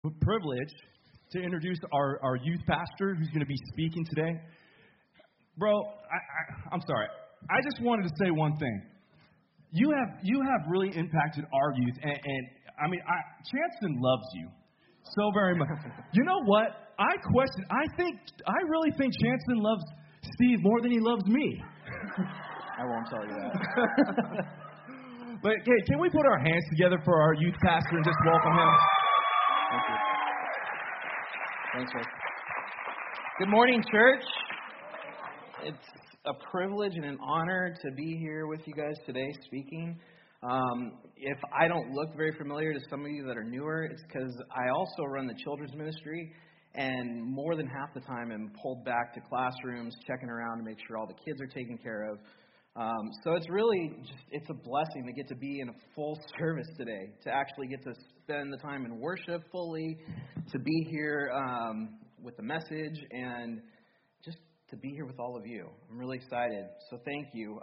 Privilege to introduce our youth pastor who's going to be speaking today. Bro, I'm sorry. I just wanted to say one thing. You have really impacted our youth, and I mean, Chanston loves you so very much. You know what? I really think Chanston loves Steve more than he loves me. I won't tell you that. But hey, can we put our hands together for our youth pastor and just welcome him? Thank you. Thanks, Rick. Good morning, church. It's a privilege and an honor to be here with you guys today speaking. If I don't look very familiar to some of you that are newer, it's because I also run the children's ministry, and more than half the time I'm pulled back to classrooms, checking around to make sure all the kids are taken care of. So it's really it's a blessing to get to be in a full service today, to actually get to spend the time in worship fully, to be here with the message, and just to be here with all of you. I'm really excited, so thank you.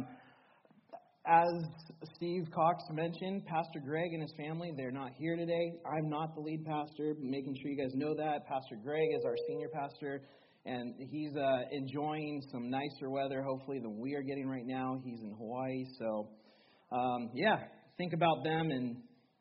As Steve Cox mentioned, Pastor Greg and his family, they're not here today. I'm not the lead pastor, making sure you guys know that. Pastor Greg is our senior pastor. And he's enjoying some nicer weather, hopefully, than we are getting right now. He's in Hawaii. So, think about them. And,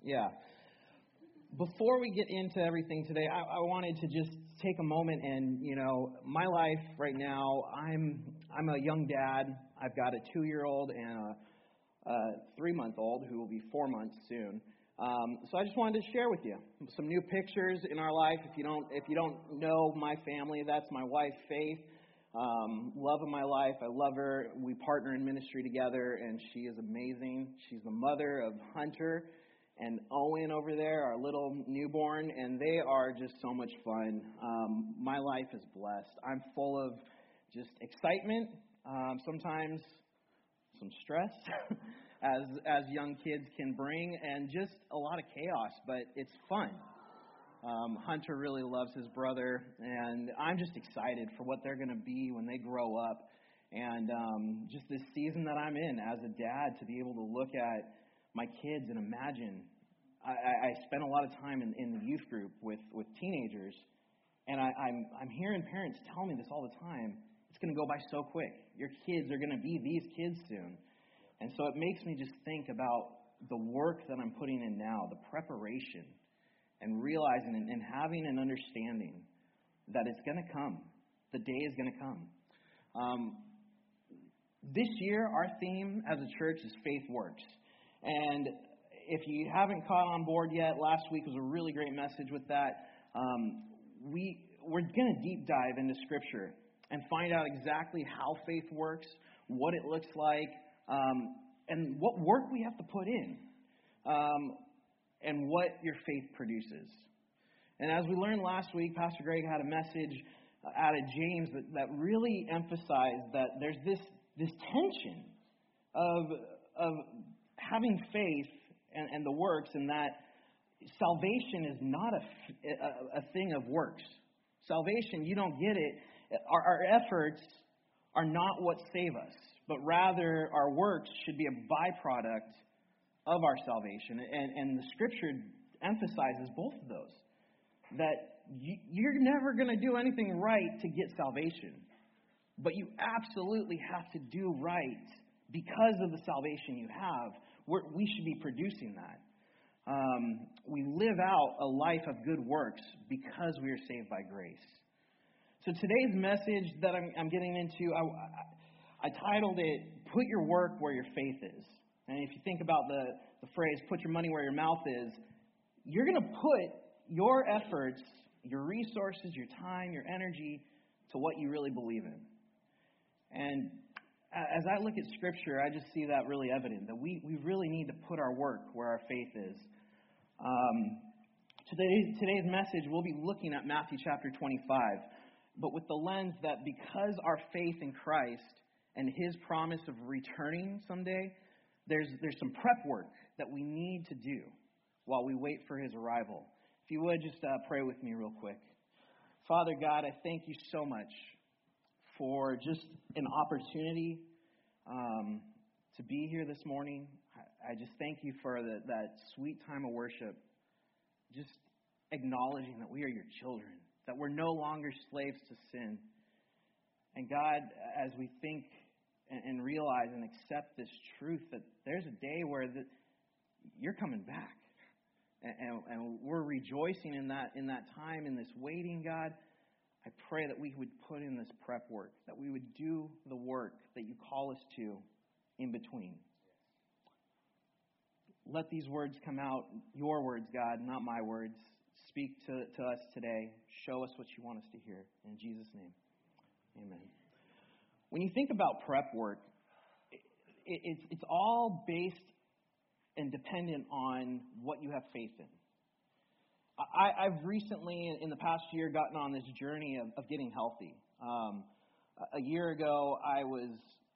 before we get into everything today, I wanted to just take a moment and, my life right now, I'm a young dad. I've got a 2-year-old and a 3-month-old who will be 4 months soon. So I just wanted to share with you some new pictures in our life. If you don't know my family, that's my wife, Faith. Love of my life. I love her. We partner in ministry together, and she is amazing. She's the mother of Hunter and Owen over there, our little newborn, and they are just so much fun. My life is blessed. I'm full of just excitement, sometimes some stress. As young kids can bring, and just a lot of chaos, but it's fun. Hunter really loves his brother, and I'm just excited for what they're going to be when they grow up, and just this season that I'm in as a dad, to be able to look at my kids and imagine. I spend a lot of time in the youth group with teenagers, and I'm hearing parents tell me this all the time. It's going to go by so quick. Your kids are going to be these kids soon. And so it makes me just think about the work that I'm putting in now, the preparation, and realizing and having an understanding that it's going to come. The day is going to come. This year, our theme as a church is Faith Works. And if you haven't caught on board yet, last week was a really great message with that. We're going to deep dive into Scripture and find out exactly how faith works, what it looks like, and what work we have to put in, and what your faith produces. And as we learned last week, Pastor Greg had a message out of James that really emphasized that there's this tension of having faith and the works, and that salvation is not a thing of works. Salvation, you don't get it. Our efforts are not what save us, but rather our works should be a byproduct of our salvation. And the Scripture emphasizes both of those. That you're never going to do anything right to get salvation, but you absolutely have to do right because of the salvation you have. We should be producing that. We live out a life of good works because we are saved by grace. So today's message that I'm getting into, I titled it, Put Your Work Where Your Faith Is. And if you think about the phrase, put your money where your mouth is, you're going to put your efforts, your resources, your time, your energy to what you really believe in. And as I look at Scripture, I just see that really evident, that we really need to put our work where our faith is. Today's message, we'll be looking at Matthew chapter 25, but with the lens that because our faith in Christ and His promise of returning someday, there's some prep work that we need to do while we wait for His arrival. If you would, just pray with me real quick. Father God, I thank you so much for just an opportunity to be here this morning. I just thank you for that sweet time of worship. Just acknowledging that we are your children, that we're no longer slaves to sin. And God, as we think and realize and accept this truth that there's a day where you're coming back, and we're rejoicing in that time, in this waiting, God, I pray that we would put in this prep work, that we would do the work that you call us to in between. Let these words come out, your words, God, not my words. Speak to us today. Show us what you want us to hear. In Jesus' name, amen. When you think about prep work, it's all based and dependent on what you have faith in. I've recently, in the past year, gotten on this journey of getting healthy. A year ago, I was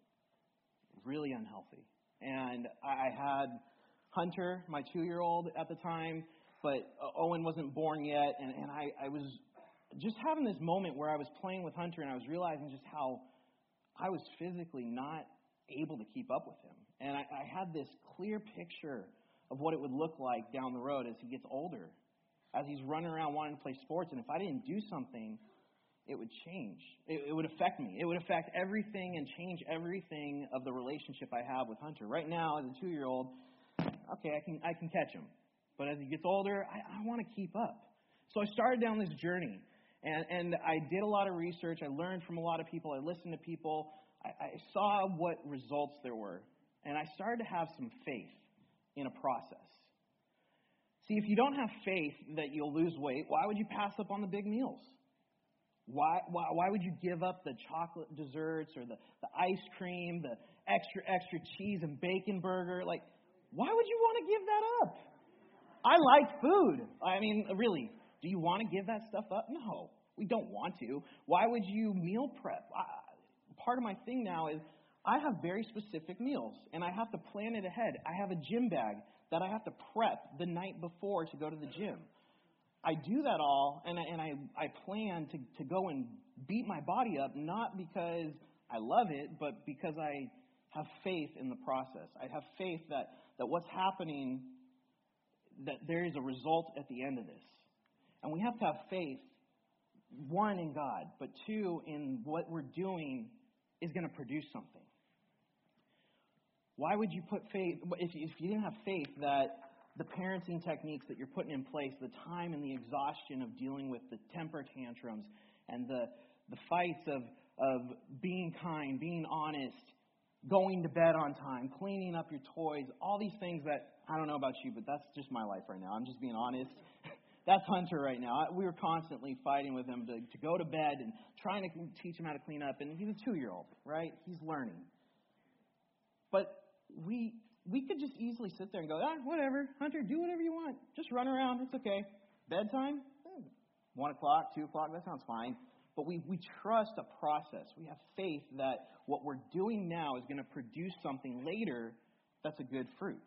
really unhealthy. And I had Hunter, my 2-year-old at the time, but Owen wasn't born yet. And I was just having this moment where I was playing with Hunter, and I was realizing just how I was physically not able to keep up with him. And I had this clear picture of what it would look like down the road as he gets older, as he's running around wanting to play sports. And if I didn't do something, it would change. It would affect me. It would affect everything and change everything of the relationship I have with Hunter. Right now, as a 2-year-old, okay, I can catch him. But as he gets older, I want to keep up. So I started down this journey. And I did a lot of research. I learned from a lot of people. I listened to people. I saw what results there were. And I started to have some faith in a process. See, if you don't have faith that you'll lose weight, why would you pass up on the big meals? Why would you give up the chocolate desserts or the ice cream, the extra cheese and bacon burger? Like, why would you want to give that up? I like food. I mean, really, do you want to give that stuff up? No, we don't want to. Why would you meal prep? Part of my thing now is I have very specific meals, and I have to plan it ahead. I have a gym bag that I have to prep the night before to go to the gym. I do that all, and I plan to go and beat my body up, not because I love it, but because I have faith in the process. I have faith that what's happening, that there is a result at the end of this. And we have to have faith, one, in God, but two, in what we're doing is going to produce something. Why would you put faith, if you didn't have faith that the parenting techniques that you're putting in place, the time and the exhaustion of dealing with the temper tantrums and the fights of being kind, being honest, going to bed on time, cleaning up your toys, all these things that, I don't know about you, but that's just my life right now. I'm just being honest. That's Hunter right now. We were constantly fighting with him to go to bed and trying to teach him how to clean up. And he's a 2-year-old, right? He's learning. But we could just easily sit there and go, whatever, Hunter, do whatever you want. Just run around. It's okay. Bedtime? 1 o'clock, 2 o'clock, that sounds fine. But we trust a process. We have faith that what we're doing now is going to produce something later that's a good fruit.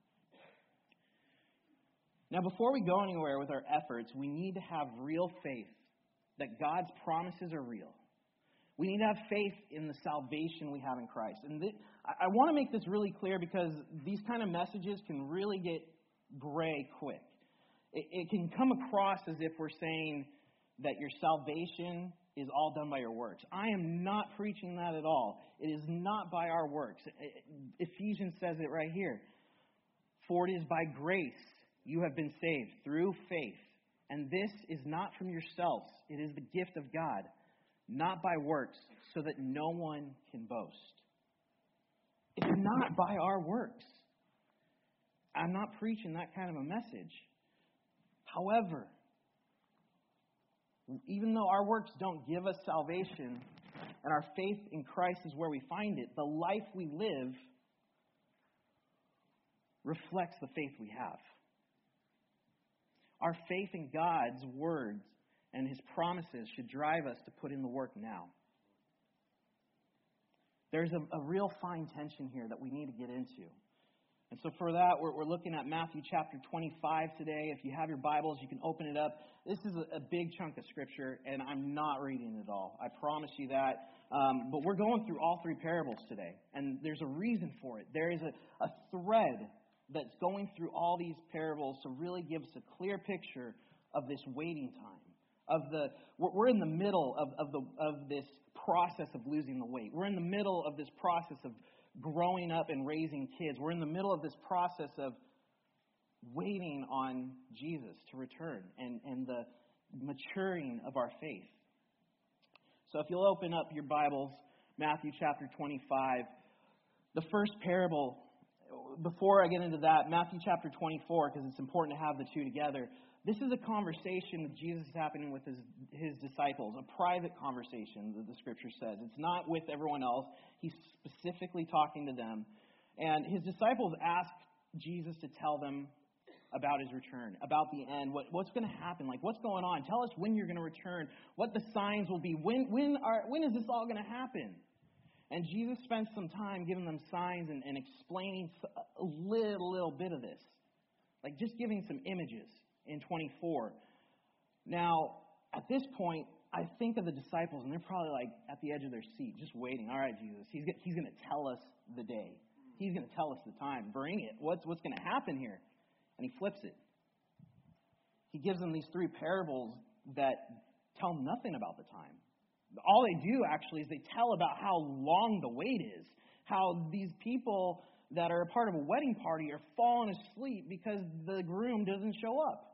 Now, before we go anywhere with our efforts, we need to have real faith that God's promises are real. We need to have faith in the salvation we have in Christ. And I want to make this really clear because these kind of messages can really get gray quick. It can come across as if we're saying that your salvation is all done by your works. I am not preaching that at all. It is not by our works. Ephesians says it right here. For it is by grace you have been saved through faith. And this is not from yourselves. It is the gift of God, not by works, so that no one can boast. It's not by our works. I'm not preaching that kind of a message. However, even though our works don't give us salvation, and our faith in Christ is where we find it, the life we live reflects the faith we have. Our faith in God's words and His promises should drive us to put in the work now. There's a real fine tension here that we need to get into. And so for that, we're looking at Matthew chapter 25 today. If you have your Bibles, you can open it up. This is a big chunk of Scripture, and I'm not reading it all. I promise you that. But we're going through all 3 parables today, and there's a reason for it. There is a thread that's going through all these parables to really give us a clear picture of this waiting time. We're in the middle of this process of losing the weight. We're in the middle of this process of growing up and raising kids. We're in the middle of this process of waiting on Jesus to return and the maturing of our faith. So if you'll open up your Bibles, Matthew chapter 25, the first parable. Before I get into that, Matthew chapter 24, because it's important to have the two together. This is a conversation that Jesus is happening with his disciples, a private conversation that the Scripture says. It's not with everyone else. He's specifically talking to them. And his disciples ask Jesus to tell them about his return, about the end, what's going to happen, like what's going on. Tell us when you're going to return, what the signs will be, when is this all going to happen? And Jesus spends some time giving them signs and explaining a little bit of this, like just giving some images in 24. Now, at this point, I think of the disciples, and they're probably like at the edge of their seat, just waiting. All right, Jesus, he's going to tell us the day. He's going to tell us the time. Bring it. What's going to happen here? And he flips it. He gives them these three parables that tell nothing about the time. All they do, actually, is they tell about how long the wait is, how these people that are a part of a wedding party are falling asleep because the groom doesn't show up.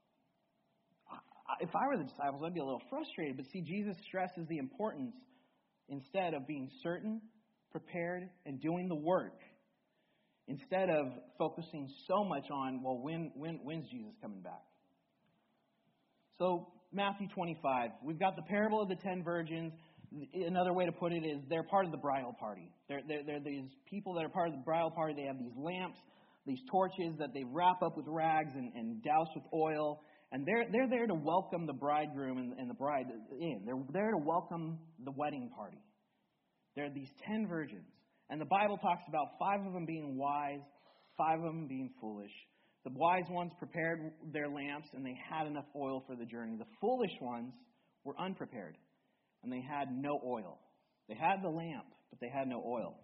If I were the disciples, I'd be a little frustrated. But see, Jesus stresses the importance, instead of being certain, prepared, and doing the work, instead of focusing so much on, well, when's Jesus coming back? So, Matthew 25, we've got the parable of the 10 virgins. Another way to put it is they're part of the bridal party. They're these people that are part of the bridal party. They have these lamps, these torches that they wrap up with rags and douse with oil. And they're there to welcome the bridegroom and the bride in. They're there to welcome the wedding party. There are these 10 virgins. And the Bible talks about 5 of them being wise, 5 of them being foolish. The wise ones prepared their lamps, and they had enough oil for the journey. The foolish ones were unprepared, and they had no oil. They had the lamp, but they had no oil.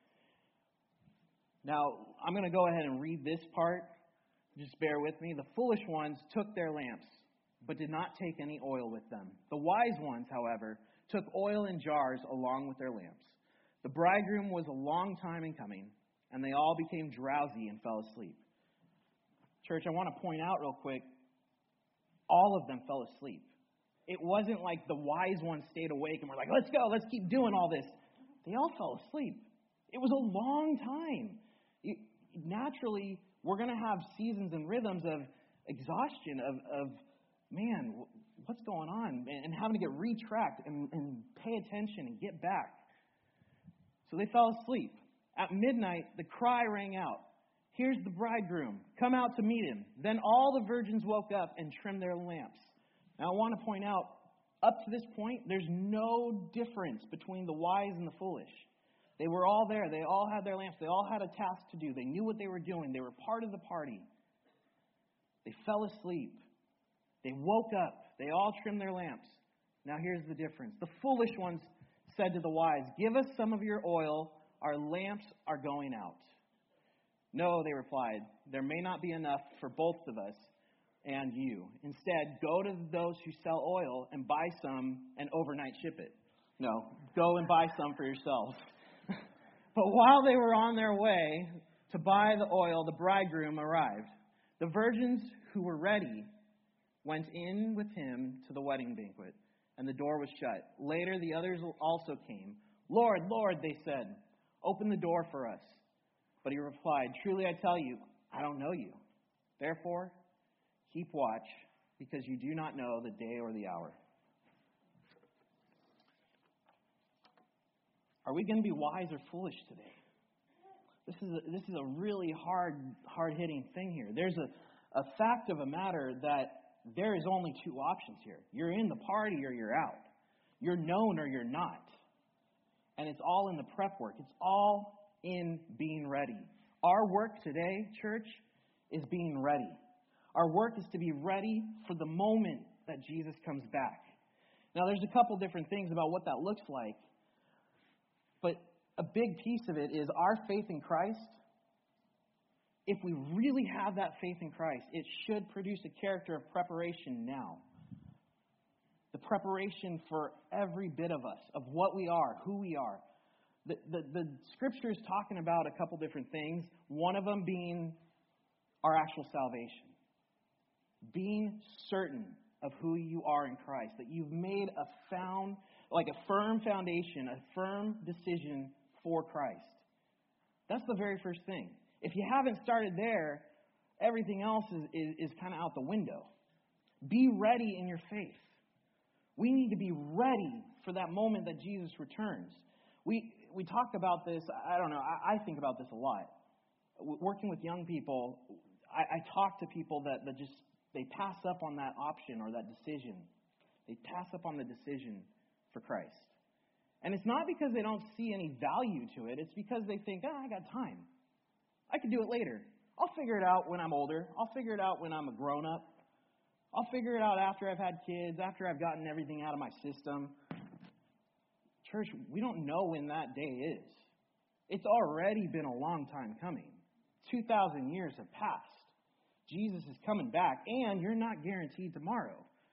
Now, I'm going to go ahead and read this part. Just bear with me. The foolish ones took their lamps, but did not take any oil with them. The wise ones, however, took oil in jars along with their lamps. The bridegroom was a long time in coming, and they all became drowsy and fell asleep. Church, I want to point out real quick, all of them fell asleep. It wasn't like the wise ones stayed awake and were like, let's go, let's keep doing all this. They all fell asleep. It was a long time. Naturally, we're going to have seasons and rhythms of exhaustion, of man, what's going on? And having to get retracked and pay attention and get back. So they fell asleep. At midnight, the cry rang out, "Here's the bridegroom. Come out to meet him." Then all the virgins woke up and trimmed their lamps. Now I want to point out, up to this point, there's no difference between the wise and the foolish. They were all there. They all had their lamps. They all had a task to do. They knew what they were doing. They were part of the party. They fell asleep. They woke up. They all trimmed their lamps. Now here's the difference. The foolish ones said to the wise, "Give us some of your oil. Our lamps are going out." "No," they replied, "there may not be enough for both of us and you. Instead, go to those who sell oil and buy some and overnight ship it." No, go and buy some for yourselves. But while they were on their way to buy the oil, the bridegroom arrived. The virgins who were ready went in with him to the wedding banquet, and the door was shut. Later, the others also came. "Lord, Lord," they said, "open the door for us." But he replied, "Truly I tell you, I don't know you. Therefore, keep watch, because you do not know the day or the hour." Are we going to be wise or foolish today? This is a really hard-hitting thing here. There's a fact of a matter that there is only 2 options here. You're in the party or you're out. You're known or you're not. And it's all in the prep work. It's all in being ready. Our work today, church, is being ready. Our work is to be ready for the moment that Jesus comes back. Now, there's a couple different things about what that looks like. But a big piece of it is our faith in Christ if we really have that faith in Christ, it should produce a character of preparation now. The preparation for every bit of us, of what we are, who we are. The Scripture is talking about a couple different things, one of them being our actual salvation. Being certain of who you are in Christ, that you've made a firm foundation, a firm decision for Christ. That's the very first thing. If you haven't started there, everything else is kind of out the window. Be ready in your faith. We need to be ready for that moment that Jesus returns. We talk about this, I don't know, I think about this a lot. Working with young people, I talk to people that just, they pass up on that option or that decision. They pass up on the decision for Christ. And it's not because they don't see any value to it. It's because they think, I got time. I can do it later. I'll figure it out when I'm older. I'll figure it out when I'm a grown-up. I'll figure it out after I've had kids, after I've gotten everything out of my system. Church, we don't know when that day is. It's already been a long time coming. 2,000 years have passed. Jesus is coming back, and you're not guaranteed tomorrow.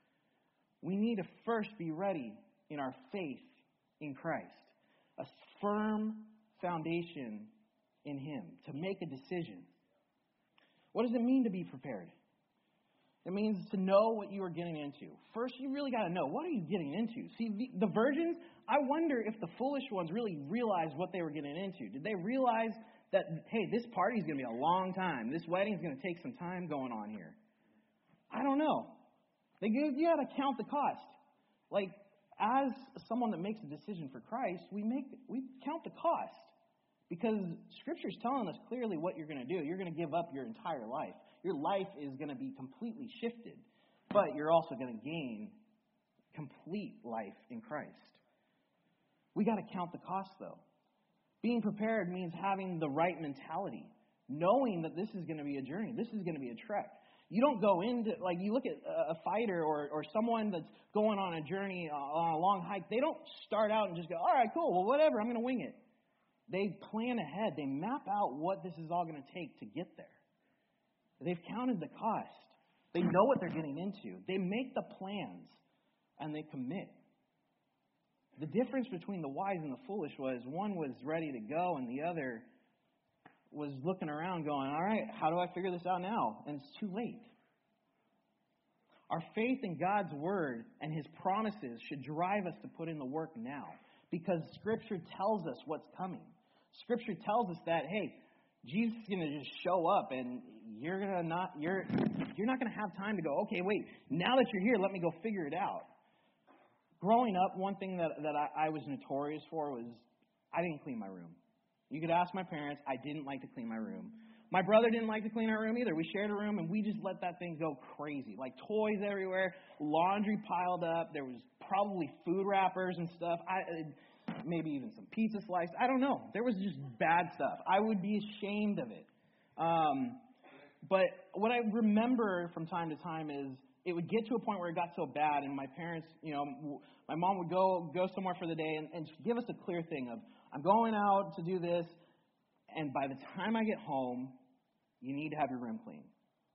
We need to first be ready in our faith in Christ. A firm foundation in Him to make a decision. What does it mean to be prepared? It means to know what you are getting into. First, you really got to know, what are you getting into? See, the virgins, I wonder if the foolish ones really realized what they were getting into. Did they realize that, hey, this party's going to be a long time. This wedding's going to take some time going on here? I don't know. You got to count the cost. Like, as someone that makes a decision for Christ, we count the cost. Because Scripture is telling us clearly what you're going to do. You're going to give up your entire life. Your life is going to be completely shifted. But you're also going to gain complete life in Christ. We got to count the cost, though. Being prepared means having the right mentality. Knowing that this is going to be a journey. This is going to be a trek. You don't go into, like, you look at a fighter or someone that's going on a journey, on a long hike. They don't start out and just go, all right, cool, well, whatever, I'm going to wing it. They plan ahead. They map out what this is all going to take to get there. They've counted the cost. They know what they're getting into. They make the plans, and they commit. The difference between the wise and the foolish was one was ready to go, and the other was looking around going, all right, how do I figure this out now? And it's too late. Our faith in God's Word and His promises should drive us to put in the work now, because Scripture tells us what's coming. Scripture tells us that, hey, Jesus is going to just show up, and you're not going to have time to go, okay, wait, now that you're here, let me go figure it out. Growing up, one thing that I was notorious for was I didn't clean my room. You could ask my parents, I didn't like to clean my room. My brother didn't like to clean our room either. We shared a room, and we just let that thing go crazy. Like toys everywhere, laundry piled up. There was probably food wrappers and stuff. Maybe even some pizza slices. I don't know. There was just bad stuff. I would be ashamed of it. But what I remember from time to time is it would get to a point where it got so bad, and my parents, my mom would go somewhere for the day and give us a clear thing of, I'm going out to do this, and by the time I get home, you need to have your room clean.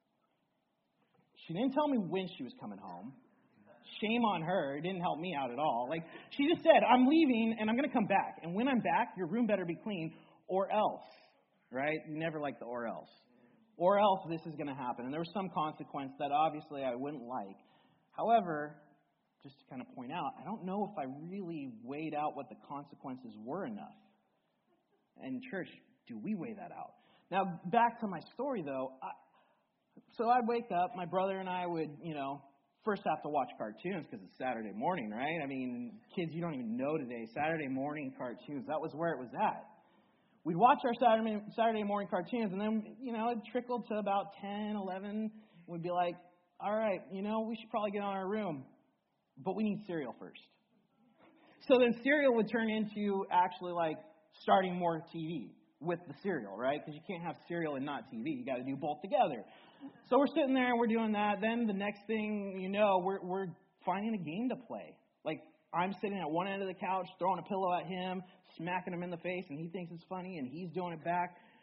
She didn't tell me when she was coming home. Shame on her. It didn't help me out at all. Like, she just said, I'm leaving, and I'm going to come back. And when I'm back, your room better be clean, or else. Right? You never like the or else. Or else this is going to happen. And there was some consequence that obviously I wouldn't like. However, just to kind of point out, I don't know if I really weighed out what the consequences were enough. And church, do we weigh that out? Now, back to my story, though. So I'd wake up. My brother and I would, first have to watch cartoons because it's Saturday morning, right? I mean, kids, you don't even know today. Saturday morning cartoons, that was where it was at. We'd watch our Saturday morning cartoons, and then, it trickled to about 10, 11. We'd be like, all right, we should probably get on our room, but we need cereal first. So then cereal would turn into actually like starting more TV with the cereal, right? Because you can't have cereal and not TV. You got to do both together. So we're sitting there and we're doing that. Then the next thing you know, we're finding a game to play. Like, I'm sitting at one end of the couch, throwing a pillow at him, smacking him in the face, and he thinks it's funny, and he's doing it back.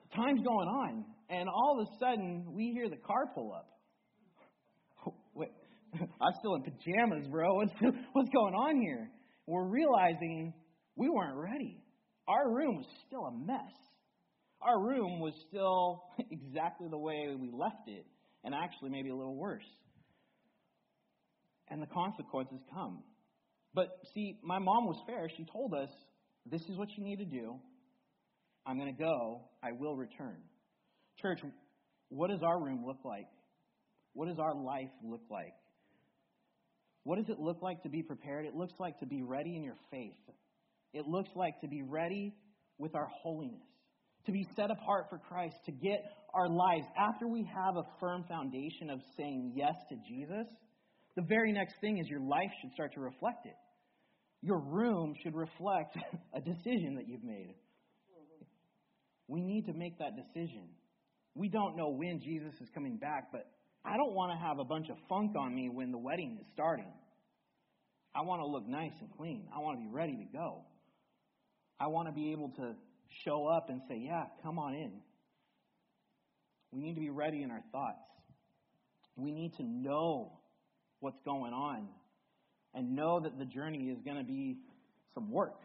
time's going on, and all of a sudden, we hear the car pull up. Wait, I'm still in pajamas, bro. What's going on here? We're realizing we weren't ready. Our room was still a mess. Our room was still exactly the way we left it, and actually maybe a little worse. And the consequences come. But see, my mom was fair. She told us, this is what you need to do. I'm going to go. I will return. Church, what does our room look like? What does our life look like? What does it look like to be prepared? It looks like to be ready in your faith. It looks like to be ready with our holiness, to be set apart for Christ, to get our lives, after we have a firm foundation of saying yes to Jesus, the very next thing is your life should start to reflect it. Your room should reflect a decision that you've made. We need to make that decision. We don't know when Jesus is coming back, but I don't want to have a bunch of funk on me when the wedding is starting. I want to look nice and clean. I want to be ready to go. I want to be able to show up and say, yeah, come on in. We need to be ready in our thoughts. We need to know what's going on and know that the journey is going to be some work.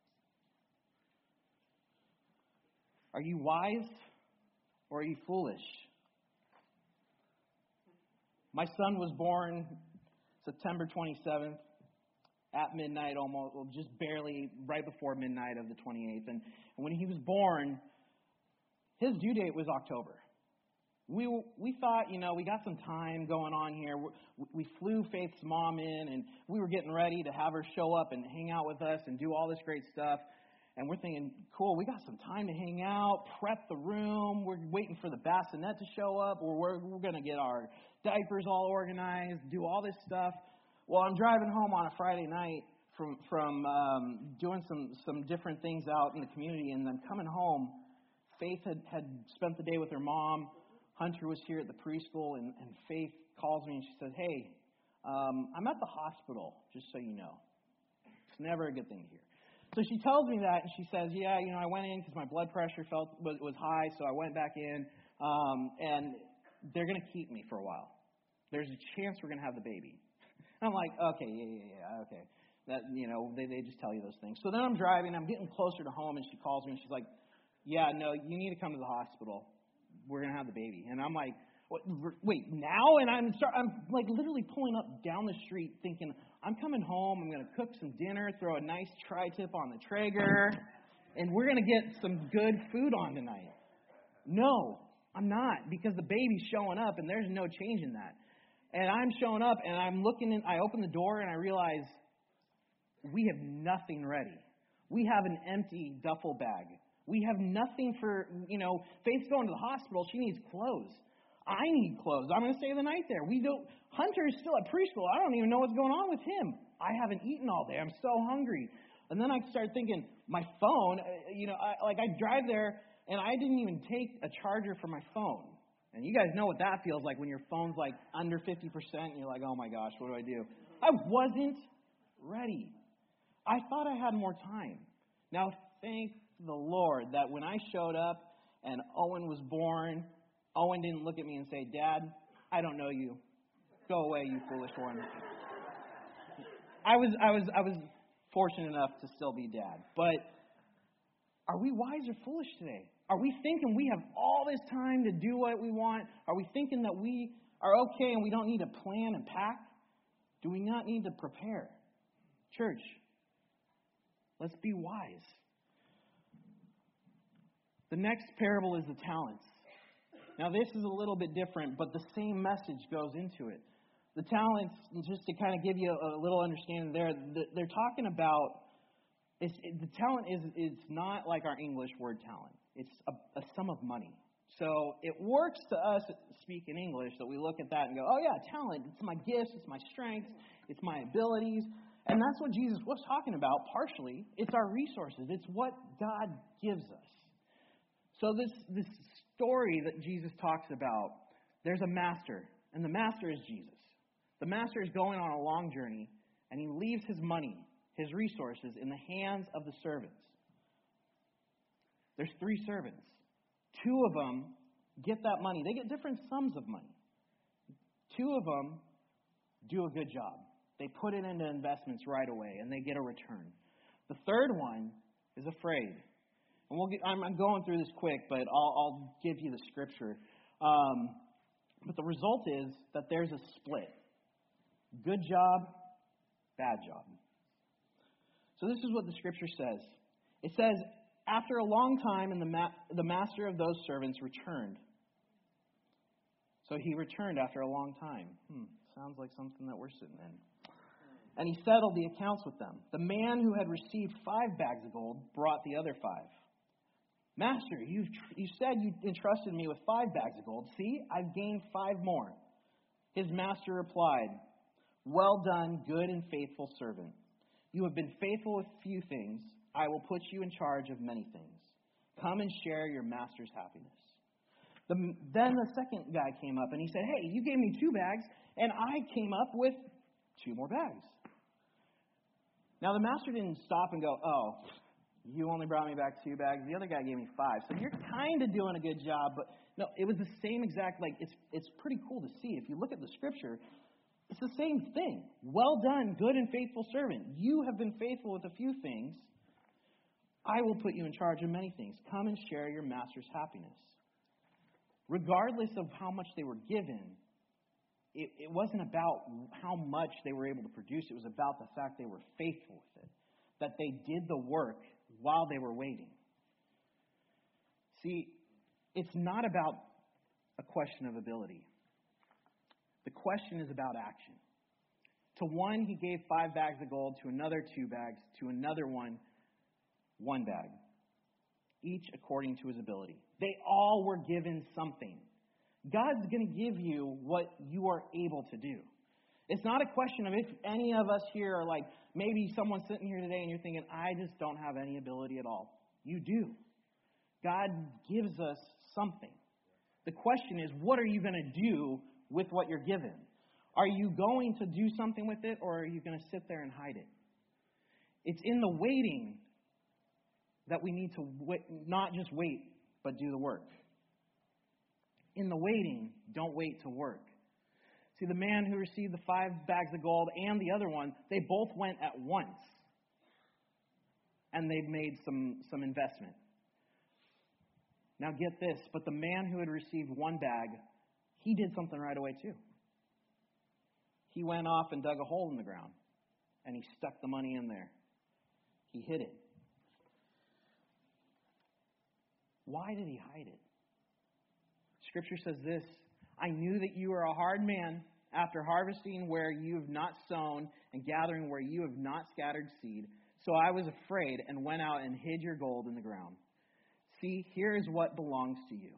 Are you wise or are you foolish? My son was born September 27th at midnight, almost, well, just barely right before midnight of the 28th. And when he was born, his due date was October. We thought, we got some time going on here. We flew Faith's mom in, and we were getting ready to have her show up and hang out with us and do all this great stuff. And we're thinking, cool, we got some time to hang out, prep the room. We're waiting for the bassinet to show up, or we're going to get our diapers all organized, do all this stuff. Well, I'm driving home on a Friday night from doing some different things out in the community, and I'm coming home. Faith had spent the day with her mom. Hunter was here at the preschool, and Faith calls me and she says, hey, I'm at the hospital, just so you know. It's never a good thing to hear. So she tells me that, and she says, yeah, I went in because my blood pressure was high, so I went back in, and they're going to keep me for a while. There's a chance we're going to have the baby. And I'm like, okay, yeah, okay. That, they just tell you those things. So then I'm driving, I'm getting closer to home, and she calls me, and she's like, yeah, no, you need to come to the hospital. We're going to have the baby. And I'm like, wait, now? And I'm like literally pulling up down the street thinking, I'm coming home, I'm going to cook some dinner, throw a nice tri-tip on the Traeger, and we're going to get some good food on tonight. No, I'm not, because the baby's showing up, and there's no change in that. And I'm showing up, and I'm looking, and I open the door, and I realize we have nothing ready. We have an empty duffel bag. We have nothing for, Faith's going to the hospital. She needs clothes. I need clothes. I'm going to stay the night there. Hunter's still at preschool. I don't even know what's going on with him. I haven't eaten all day. I'm so hungry. And then I start thinking, my phone, I drive there, and I didn't even take a charger for my phone. And you guys know what that feels like when your phone's like under 50%, and you're like, oh my gosh, what do I do? I wasn't ready. I thought I had more time. Now, thank the Lord that when I showed up and Owen was born, Owen didn't look at me and say, Dad, I don't know you. Go away, you foolish one. I was fortunate enough to still be dad. But are we wise or foolish today? Are we thinking we have all this time to do what we want? Are we thinking that we are okay and we don't need to plan and pack? Do we not need to prepare? Church, let's be wise. The next parable is the talents. Now, this is a little bit different, but the same message goes into it. The talents, just to kind of give you a little understanding there, they're talking about, the talent is not like our English word talent. It's a sum of money. So it works to us speak in English that we look at that and go, oh yeah, talent, it's my gifts, it's my strengths, it's my abilities. And that's what Jesus was talking about partially. It's our resources. It's what God gives us. So this story that Jesus talks about, there's a master, and the master is Jesus. The master is going on a long journey, and he leaves his money, his resources, in the hands of the servants. There's 3 servants. 2 of them get that money. They get different sums of money. 2 of them do a good job. They put it into investments right away, and they get a return. The 3rd one is afraid. And I'm going through this quick, but I'll give you the scripture. But the result is that there's a split. Good job, bad job. So this is what the scripture says. It says, after a long time, and the master of those servants returned. So he returned after a long time. Sounds like something that we're sitting in. And he settled the accounts with them. The man who had received 5 bags of gold brought the other 5. Master, you said you entrusted me with 5 bags of gold. See, I've gained 5 more. His master replied, well done, good and faithful servant. You have been faithful with few things. I will put you in charge of many things. Come and share your master's happiness. Then the second guy came up and he said, hey, you gave me 2 bags, and I came up with 2 more bags. Now the master didn't stop and go, oh, you only brought me back 2 bags. The other guy gave me 5. So you're kind of doing a good job. But no, it was the same exact, it's pretty cool to see. If you look at the scripture, it's the same thing. Well done, good and faithful servant. You have been faithful with a few things. I will put you in charge of many things. Come and share your master's happiness. Regardless of how much they were given, it wasn't about how much they were able to produce. It was about the fact they were faithful with it. That they did the work while they were waiting. See, it's not about a question of ability. The question is about action. To one, he gave 5 bags of gold. To another, 2 bags. To another one, 1 bag. Each according to his ability. They all were given something. God's going to give you what you are able to do. It's not a question of if any of us here are like, maybe someone's sitting here today and you're thinking, I just don't have any ability at all. You do. God gives us something. The question is, what are you going to do with what you're given? Are you going to do something with it, or are you going to sit there and hide it? It's in the waiting that we need to not just wait, but do the work. In the waiting, don't wait to work. See, the man who received the 5 bags of gold and the other one, they both went at once. And they made some investment. Now get this, but the man who had received 1 bag, he did something right away too. He went off and dug a hole in the ground. And he stuck the money in there. He hid it. Why did he hide it? Scripture says this, I knew that you are a hard man, after harvesting where you have not sown and gathering where you have not scattered seed. So I was afraid and went out and hid your gold in the ground. See, here is what belongs to you.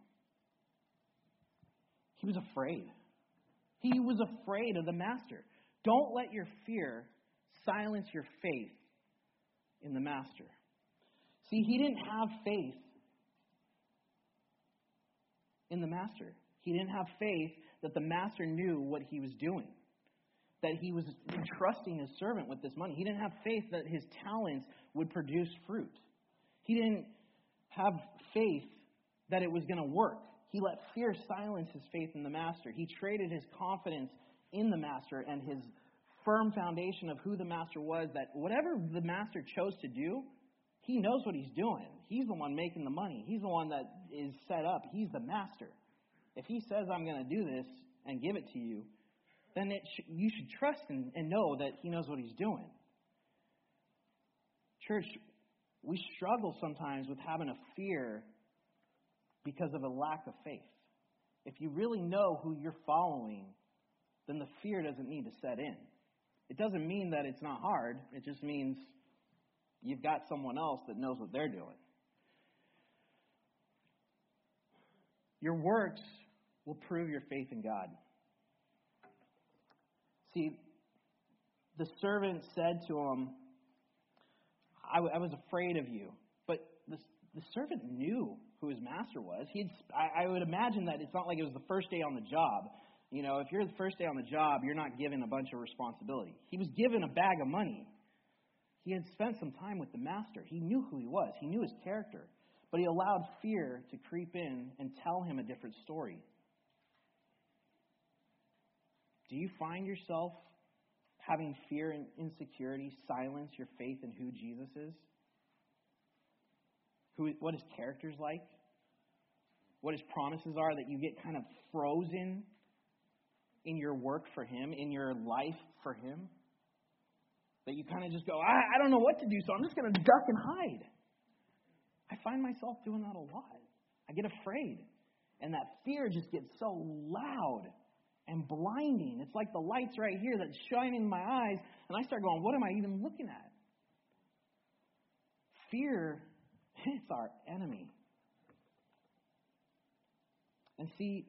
He was afraid. He was afraid of the master. Don't let your fear silence your faith in the master. See, he didn't have faith in the master. He didn't have faith that the master knew what he was doing, that he was entrusting his servant with this money. He didn't have faith that his talents would produce fruit. He didn't have faith that it was going to work. He let fear silence his faith in the master. He traded his confidence in the master and his firm foundation of who the master was, that whatever the master chose to do, he knows what he's doing. He's the one making the money. He's the one that is set up. He's the master. If he says, I'm going to do this and give it to you, then you should trust and know that he knows what he's doing. Church, we struggle sometimes with having a fear because of a lack of faith. If you really know who you're following, then the fear doesn't need to set in. It doesn't mean that it's not hard. It just means you've got someone else that knows what they're doing. Your works will prove your faith in God. See, the servant said to him, I was afraid of you. But the servant knew who his master was. I would imagine that it's not like it was the first day on the job. You know, if you're the first day on the job, you're not given a bunch of responsibility. He was given a bag of money. He had spent some time with the master. He knew who he was. He knew his character. but he allowed fear to creep in and tell him a different story. Do you find yourself having fear and insecurity silence your faith in who Jesus is? What his character's like? What his promises are, that you get kind of frozen in your work for him, in your life for him? That you kind of just go, I don't know what to do, so I'm just going to duck and hide. I find myself doing that a lot. I get afraid. And that fear just gets so loud and blinding. It's like the lights right here that's shining in my eyes, and I start going, what am I even looking at? Fear, it's our enemy. And see,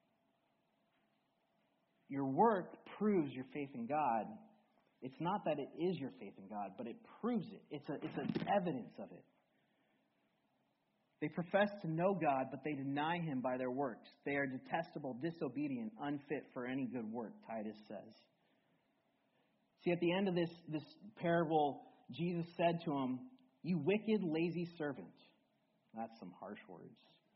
your work proves your faith in God. It's not that it is your faith in God, but it proves it. It's an evidence of it. They profess to know God, but they deny him by their works. They are detestable, disobedient, unfit for any good work, Titus says. See, at the end of this parable, Jesus said to him, "You wicked, lazy servant." That's some harsh words.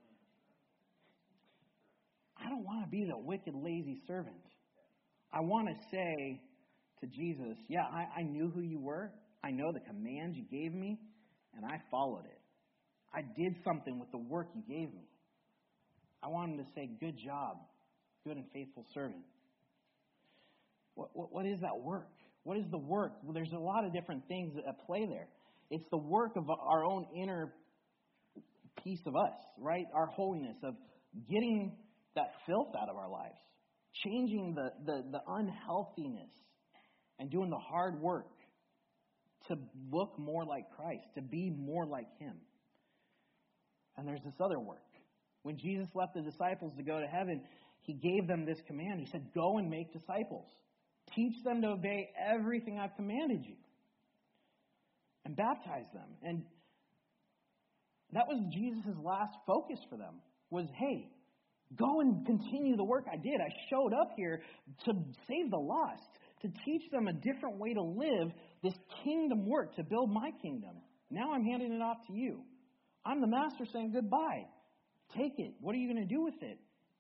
I don't want to be the wicked, lazy servant. I want to say to Jesus, yeah, I knew who you were. I know the commands you gave me, and I followed it. I did something with the work you gave me. I want him to say, good job, good and faithful servant. What is that work? What is the work? Well, there's a lot of different things at play there. It's the work of our own inner piece of us, right? Our holiness, of getting that filth out of our lives, changing the unhealthiness, and doing the hard work to look more like Christ, to be more like him. And there's this other work. When Jesus left the disciples to go to heaven, he gave them this command. He said, go and make disciples. Teach them to obey everything I've commanded you. And baptize them. And that was Jesus' last focus for them. Was, hey, go and continue the work I did. I showed up here to save the lost. To teach them a different way to live this kingdom work. To build my kingdom. Now I'm handing it off to you. I'm the master saying goodbye. Take it. What are you going to do with it?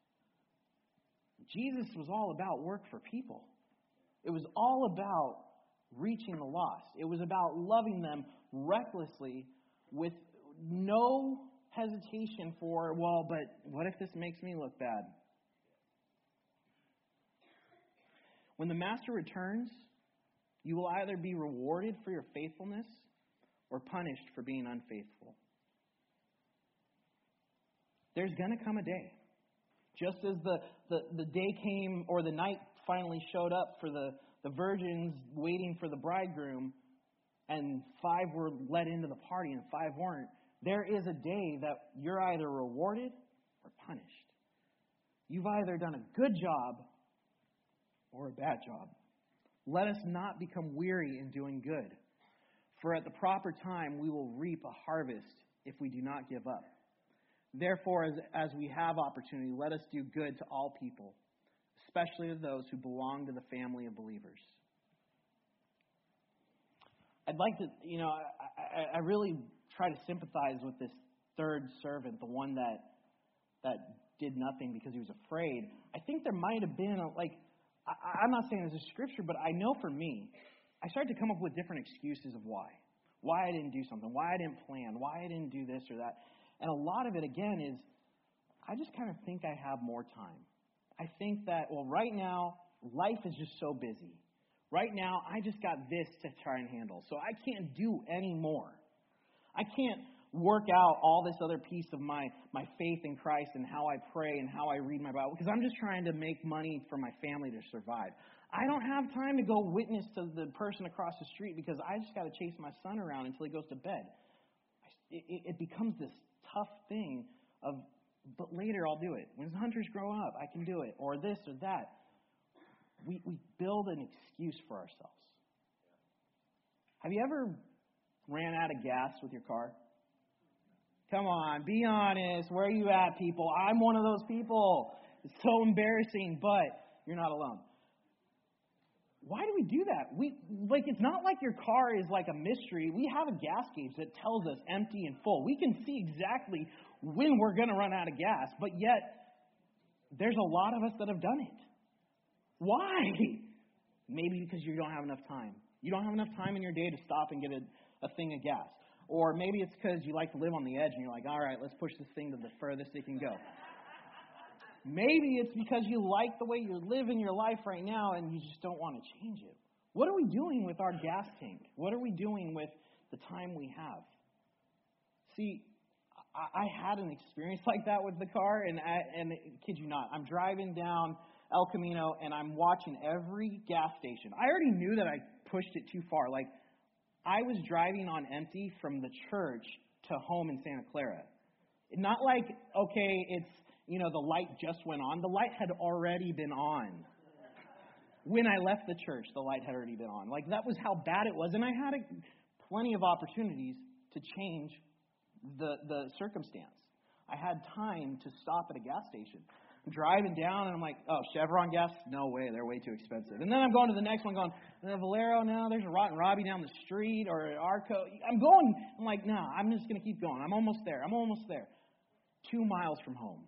Jesus was all about work for people. It was all about reaching the lost. It was about loving them recklessly with no hesitation for, well, but what if this makes me look bad? When the master returns, you will either be rewarded for your faithfulness or punished for being unfaithful. There's going to come a day. Just as the day came, or the night finally showed up for the virgins waiting for the bridegroom, and 5 were let into the party and 5 weren't, there is a day that you're either rewarded or punished. You've either done a good job or a bad job. Let us not become weary in doing good, for at the proper time we will reap a harvest if we do not give up. Therefore, as we have opportunity, let us do good to all people, especially to those who belong to the family of believers. I'd like to, I really try to sympathize with this third servant, the one that did nothing because he was afraid. I think there might have been, I'm not saying this is scripture, but I know for me, I started to come up with different excuses of why. Why I didn't do something, why I didn't plan, why I didn't do this or that. And a lot of it, again, is I just kind of think I have more time. I think that, right now, life is just so busy. Right now, I just got this to try and handle. So I can't do any more. I can't work out all this other piece of my faith in Christ and how I pray and how I read my Bible, because I'm just trying to make money for my family to survive. I don't have time to go witness to the person across the street because I just got to chase my son around until he goes to bed. It becomes this tough thing of, but later I'll do it. When Hunter's growing up, I can do it. Or this or that. We build an excuse for ourselves. Have you ever ran out of gas with your car? Come on, be honest. Where are you at, people? I'm one of those people. It's so embarrassing, but you're not alone. Why do we do that? like, it's not like your car is like a mystery. We have a gas gauge that tells us empty and full. We can see exactly when we're going to run out of gas, but yet there's a lot of us that have done it. Why? Maybe because you don't have enough time. You don't have enough time in your day to stop and get a thing of gas. Or maybe it's because you like to live on the edge and you're like, all right, let's push this thing to the furthest it can go. Maybe it's because you like the way you're living your life right now and you just don't want to change it. What are we doing with our gas tank? What are we doing with the time we have? See, I had an experience like that with the car, and kid you not, I'm driving down El Camino, and I'm watching every gas station. I already knew that I pushed it too far. Like, I was driving on empty from the church to home in Santa Clara. Not like, okay, it's, the light just went on. The light had already been on. When I left the church, the light had already been on. Like, that was how bad it was. And I had plenty of opportunities to change the circumstance. I had time to stop at a gas station. I'm driving down, and I'm like, oh, Chevron gas? No way, they're way too expensive. And then I'm going to the next one going, Valero, no, there's a Rotten Robbie down the street, or Arco. I'm like, no, I'm just going to keep going. I'm almost there. 2 miles from home.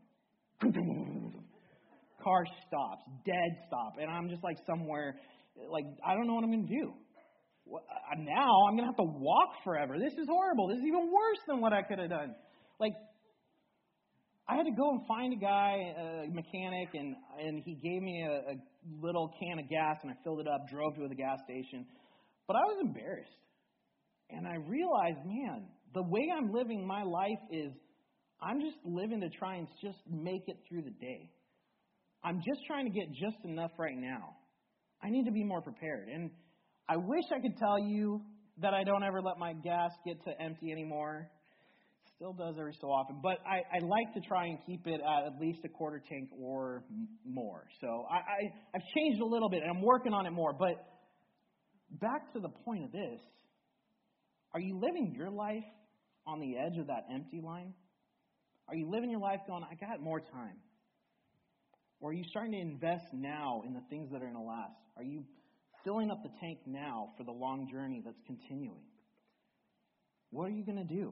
Car stops, dead stop, and I'm just like somewhere, like, I don't know what I'm going to do. Now I'm going to have to walk forever. This is horrible. This is even worse than what I could have done. Like, I had to go and find a guy, a mechanic, and he gave me a little can of gas, and I filled it up, drove to the gas station. But I was embarrassed. And I realized, man, the way I'm living my life is I'm just living to try and just make it through the day. I'm just trying to get just enough right now. I need to be more prepared. And I wish I could tell you that I don't ever let my gas get to empty anymore. Still does every so often. But I like to try and keep it at least a quarter tank or more. So I've changed a little bit, and I'm working on it more. But back to the point of this, are you living your life on the edge of that empty line? Are you living your life going, I got more time? Or are you starting to invest now in the things that are going to last? Are you filling up the tank now for the long journey that's continuing? What are you going to do?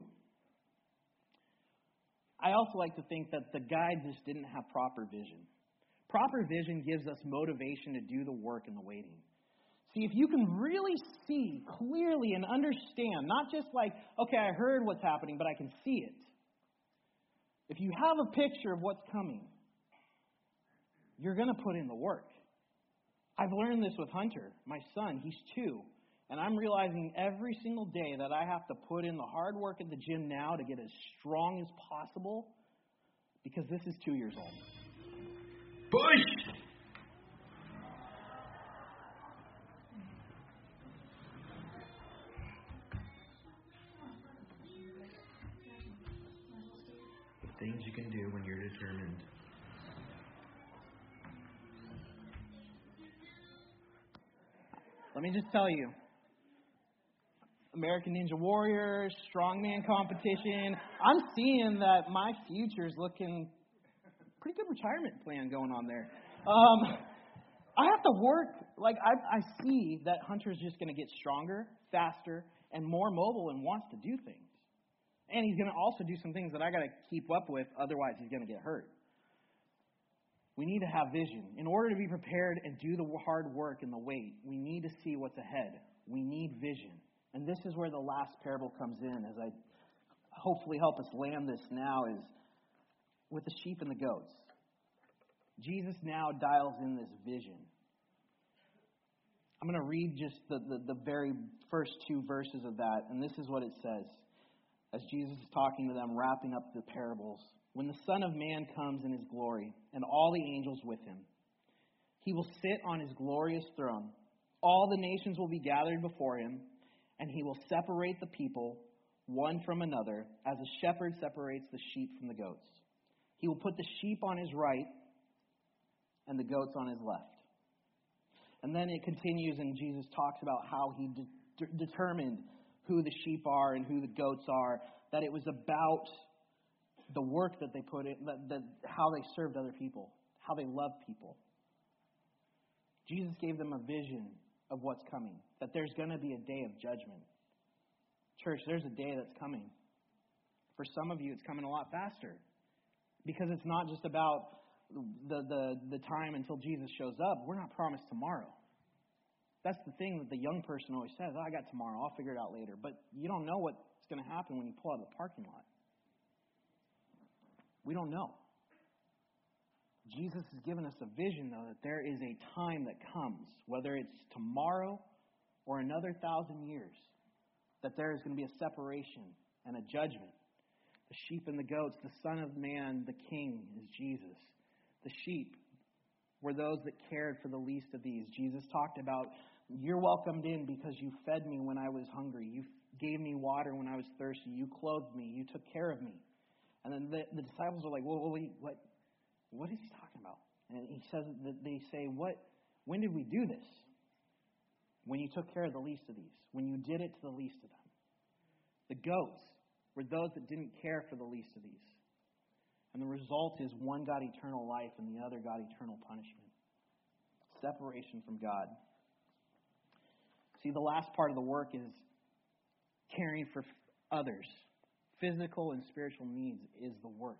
I also like to think that the guide just didn't have proper vision. Proper vision gives us motivation to do the work and the waiting. See, if you can really see clearly and understand, not just like, okay, I heard what's happening, but I can see it. If you have a picture of what's coming, you're going to put in the work. I've learned this with Hunter, my son. He's 2. And I'm realizing every single day that I have to put in the hard work at the gym now to get as strong as possible because this is 2 years old. Push! The things you can do when you're determined. Let me just tell you, American Ninja Warrior, strongman competition, I'm seeing that my future's looking pretty good retirement plan going on there. I have to work, like I see that Hunter's just going to get stronger, faster, and more mobile and wants to do things. And he's going to also do some things that I got to keep up with, otherwise he's going to get hurt. We need to have vision. In order to be prepared and do the hard work and the wait, we need to see what's ahead. We need vision. And this is where the last parable comes in, as I hopefully help us land this now, is with the sheep and the goats. Jesus now dials in this vision. I'm going to read just the very first 2 verses of that, and this is what it says. As Jesus is talking to them, wrapping up the parables. When the Son of Man comes in His glory, and all the angels with Him, He will sit on His glorious throne. All the nations will be gathered before Him, and He will separate the people one from another, as a shepherd separates the sheep from the goats. He will put the sheep on His right, and the goats on His left. And then it continues, and Jesus talks about how He determined who the sheep are and who the goats are, that it was about the work that they put in, how they served other people, how they loved people. Jesus gave them a vision of what's coming, that there's going to be a day of judgment. Church, there's a day that's coming. For some of you, it's coming a lot faster, because it's not just about the time until Jesus shows up. We're not promised tomorrow. That's the thing that the young person always says, I got tomorrow, I'll figure it out later. But you don't know what's going to happen when you pull out of the parking lot. We don't know. Jesus has given us a vision, though, that there is a time that comes, whether it's tomorrow or another 1,000 years, that there is going to be a separation and a judgment. The sheep and the goats, the Son of Man, the King is Jesus. The sheep were those that cared for the least of these. Jesus talked about, you're welcomed in because you fed me when I was hungry. You gave me water when I was thirsty. You clothed me. You took care of me. And then the disciples are like, whoa, wait, what is he talking about? And he says that they say, when did we do this? When you took care of the least of these. When you did it to the least of them. The goats were those that didn't care for the least of these. And the result is one got eternal life and the other got eternal punishment. Separation from God. See, the last part of the work is caring for others. Physical and spiritual needs is the work.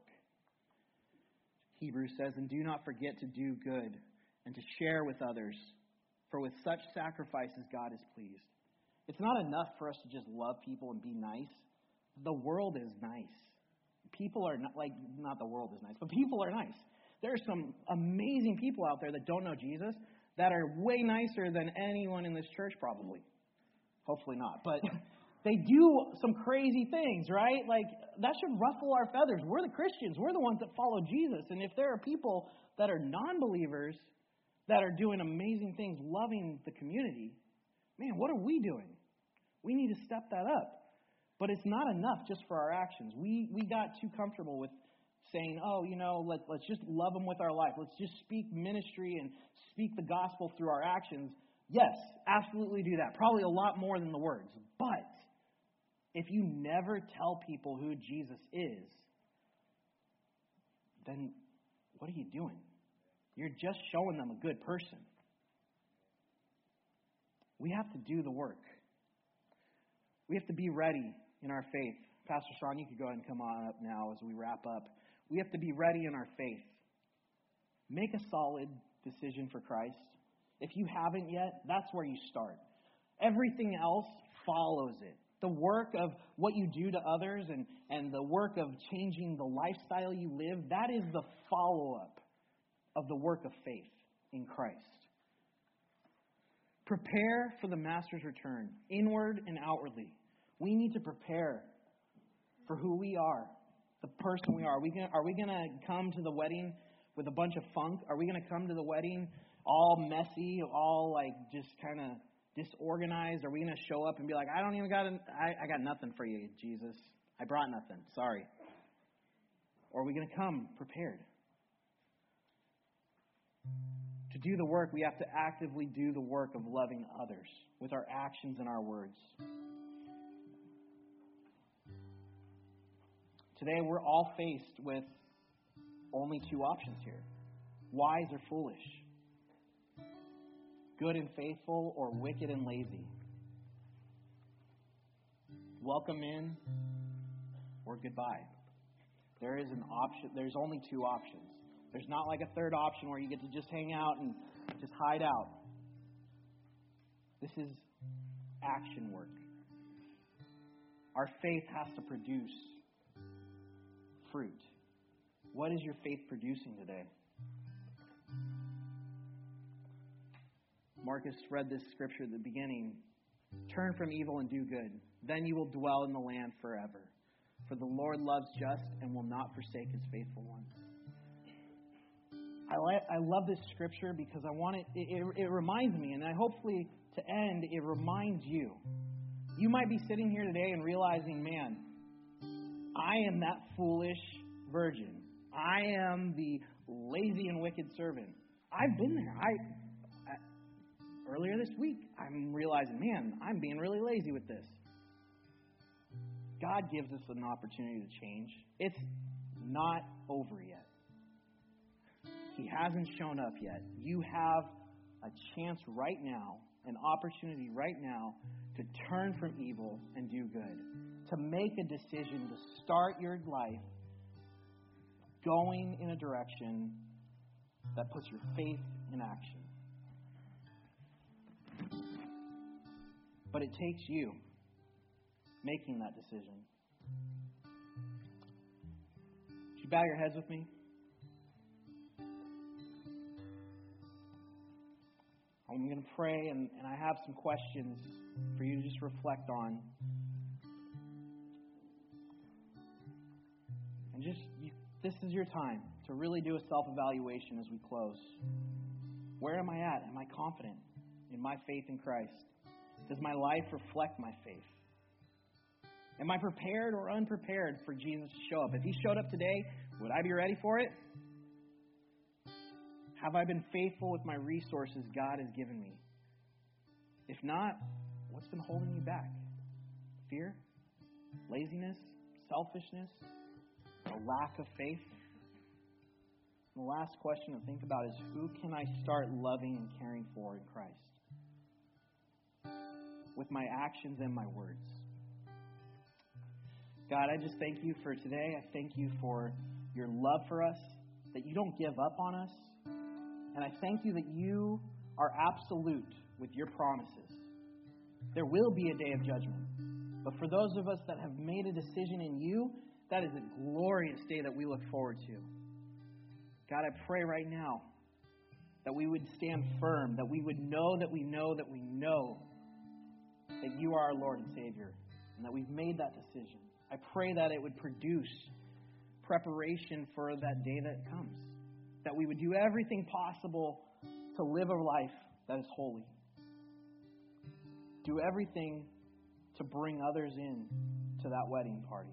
Hebrews says, and do not forget to do good and to share with others, for with such sacrifices God is pleased. It's not enough for us to just love people and be nice. The world is nice. People are not, not the world is nice, but people are nice. There are some amazing people out there that don't know Jesus that are way nicer than anyone in this church probably. Hopefully not, but they do some crazy things, right? Like, that should ruffle our feathers. We're the Christians. We're the ones that follow Jesus. And if there are people that are non-believers that are doing amazing things, loving the community, man, what are we doing? We need to step that up. But it's not enough just for our actions. We got too comfortable with saying, let's just love them with our life. Let's just speak ministry and speak the gospel through our actions. Yes, absolutely do that. Probably a lot more than the words. But if you never tell people who Jesus is, then what are you doing? You're just showing them a good person. We have to do the work. We have to be ready in our faith. Pastor Sean, you could go ahead and come on up now as we wrap up. We have to be ready in our faith. Make a solid decision for Christ. If you haven't yet, that's where you start. Everything else follows it. The work of what you do to others and the work of changing the lifestyle you live, that is the follow-up of the work of faith in Christ. Prepare for the Master's return, inward and outwardly. We need to prepare for who we are, the person we are. Are we going to come to the wedding with a bunch of funk? Are we going to come to the wedding all messy, all just kind of disorganized? Are we going to show up and be like, I got nothing for you, Jesus. I brought nothing. Sorry. Or are we going to come prepared? To do the work, we have to actively do the work of loving others with our actions and our words. Today, we're all faced with only two options here. Wise or foolish. Good and faithful or wicked and lazy. Welcome in or goodbye. There is an option. There's only two options. There's not like a third option where you get to just hang out and just hide out. This is action work. Our faith has to produce fruit. What is your faith producing today? Marcus read this scripture at the beginning. Turn from evil and do good. Then you will dwell in the land forever. For the Lord loves just and will not forsake his faithful ones. I love this scripture because I want it reminds me, and I hopefully to end, it reminds you. You might be sitting here today and realizing, man, I am that foolish virgin. I am the lazy and wicked servant. I've been there. Earlier this week, I'm realizing, man, I'm being really lazy with this. God gives us an opportunity to change. It's not over yet. He hasn't shown up yet. You have a chance right now an opportunity right now to turn from evil and do good, to make a decision to start your life going in a direction that puts your faith in action. But it takes you making that decision. Would you bow your heads with me? I'm going to pray, and I have some questions for you to just reflect on. And this is your time to really do a self-evaluation as we close. Where am I at? Am I confident in my faith in Christ? Does my life reflect my faith? Am I prepared or unprepared for Jesus to show up? If He showed up today, would I be ready for it? Have I been faithful with my resources God has given me? If not, what's been holding you back? Fear? Laziness? Selfishness? A lack of faith? And the last question to think about is, who can I start loving and caring for in Christ? With my actions and my words. God, I just thank you for today. I thank you for your love for us, that you don't give up on us. And I thank you that you are absolute with your promises. There will be a day of judgment. But for those of us that have made a decision in you, that is a glorious day that we look forward to. God, I pray right now that we would stand firm, that we would know that we know that we know that you are our Lord and Savior, and that we've made that decision. I pray that it would produce preparation for that day that comes. That we would do everything possible to live a life that is holy. Do everything to bring others in to that wedding party.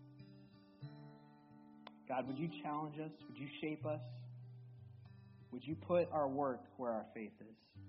God, would you challenge us? Would you shape us? Would you put our work where our faith is?